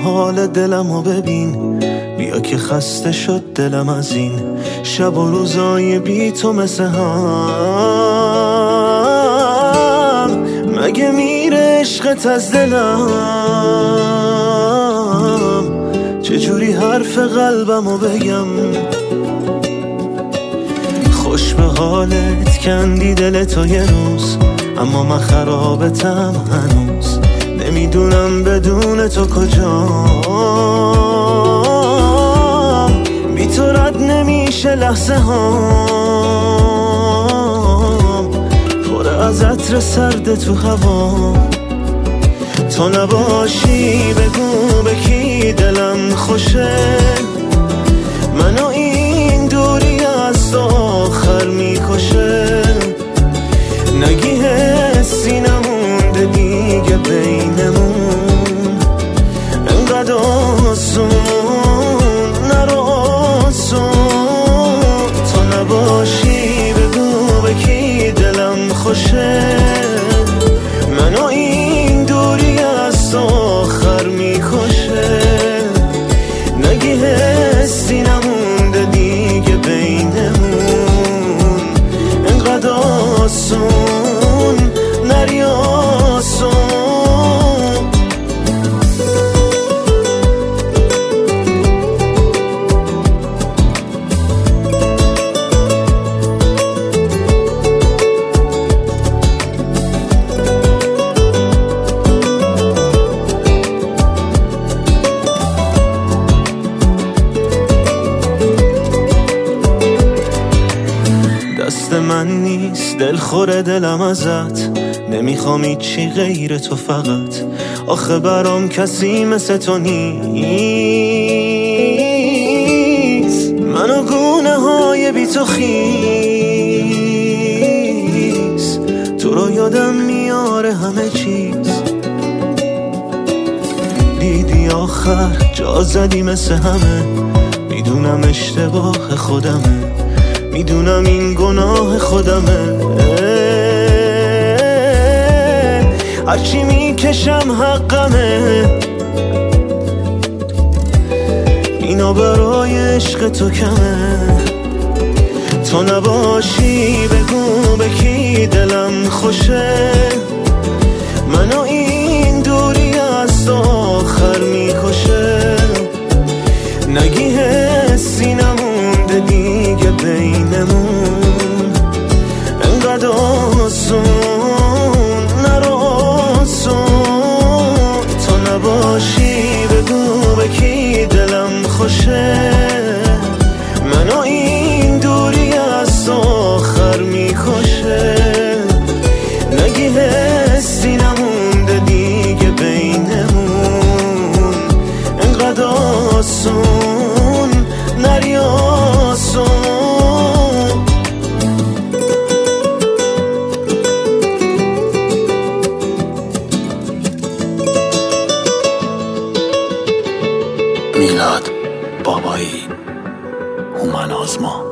حال دلمو ببین، بیا که خسته شد دلم از این شب و روزای بی تو مثل هم. مگه میره عشقت از دلم؟ چجوری حرف قلبمو بگم؟ خوش به حالت کندی دل تو یه روز، اما من خرابتم هنوز. نمیدونم بدون تو کجام، بی تو رد نمیشه لحظه هام. پر از عطر سرد تو هوا، تو نباشی بگو به کی دلم خوشه. منو این دوری از آخر میکشه. نگی حسی نمونده دیگه بینمون، انقدر آسون نرو آسون. تو نباشی بگو به کی دلم خوشه. منو این دوری از آخر میکشه. نگی حسی نمونده دیگه بینمون، انقدر آسون نری آسون. دست من نیست دلخور دلم ازت، نمیخوام هیچی غیر تو فقط. آخه برام کسی مثل تو نیست. منو گونه های بی تو خیس، تو رو یادم میاره همه چیز. دیدی آخر جا زدی مثل همه، میدونم اشتباه خودمه، میدونم این گناه خودمه. هرچی میکشم حقمه، اینا برای عشق تو کمه. تو نباشی بگو به کی دلم خوشه. منو این دوری از آخر میکشه. نگی حسی نمونده دیگه بینمون، انقدر آسون نرو آسون. تو نباشی بگو به کی دلم خوشه. منو این دوری از آخر میکشه. نگی حسی نمونده دیگه بینمون، انقدر آسون نری آسون. میلاد بابایی، هومن آزما.